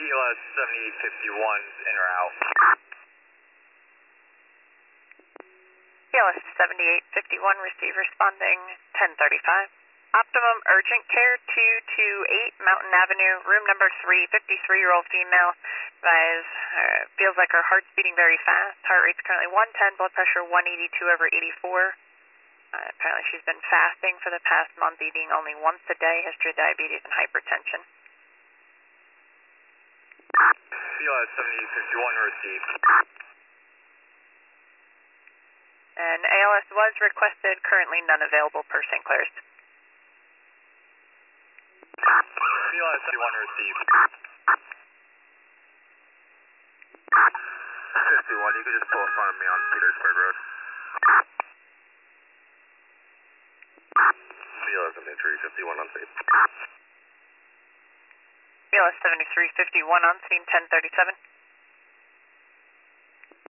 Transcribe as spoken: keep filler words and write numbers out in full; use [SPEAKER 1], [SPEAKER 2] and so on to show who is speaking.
[SPEAKER 1] Gila seventy-eight fifty-one's in or out.
[SPEAKER 2] Gila seventy-eight fifty-one, receive responding ten thirty-five. Optimum urgent care two two eight Mountain Avenue, room number three, fifty-three-year-old female. Advise, uh, feels like her heart's beating very fast. Heart rate's currently one ten, blood pressure one eighty-two over eighty-four. Uh, apparently she's been fasting for the past month, eating only once a day, history of diabetes and hypertension.
[SPEAKER 1] Gila seventy-eight fifty-one received.
[SPEAKER 2] And A L S was requested, currently none available per Saint Clair's.
[SPEAKER 1] Gila seventy-one received. fifty-one, you can just pull in front of me on Petersburg Road. Gila seventy-three fifty-one on scene.
[SPEAKER 2] Gila seventy-three fifty-one on scene, ten thirty-seven.